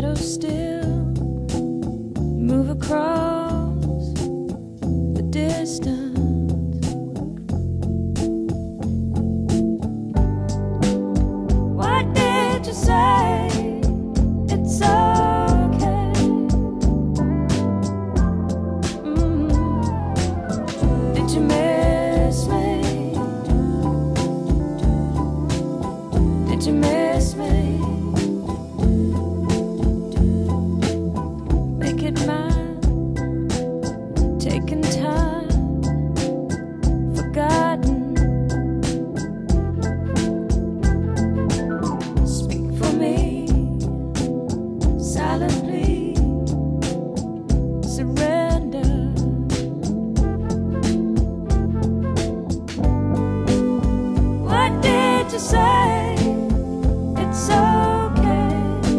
shadows still move across the distance. What did you say? It's okay. Did you miss me? Did you miss me? Make it mine, taking time, forgotten. Speak for me, silently surrender. What did you say? It's okay.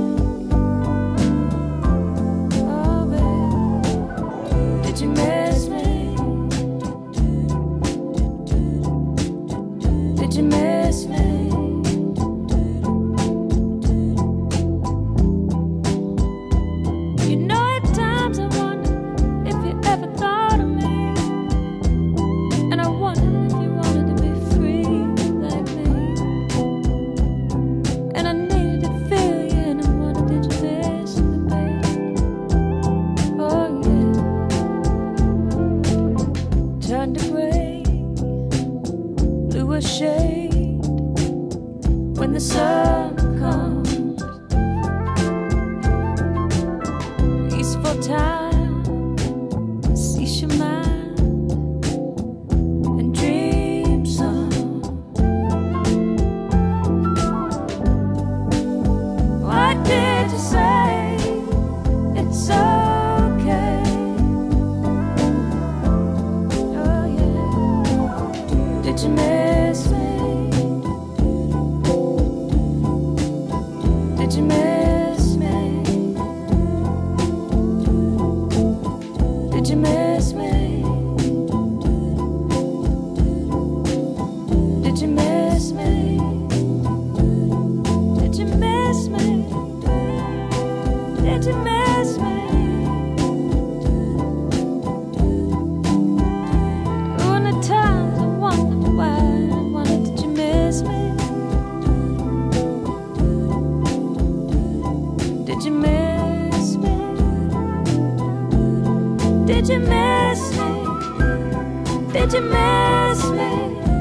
Oh, babe, did you miss me? Did you miss me? You know, at times I wonder if you ever thought of me, and I wonder if you wanted to be free like me. And I needed to feel you, and I wondered, did you miss me, babe? Oh yeah. Turned to gray, blue as shade when the sun comes. Peaceful time, cease your mind and dream some. What did you say? It's okay. Oh yeah. Did you miss me? Did you miss me? Did you miss me? Did you miss me? Did you miss me? Did you miss me? Oh, and at times I wondered why. I wondered, did you miss me? Did you miss me? Did you miss me? Did you miss me?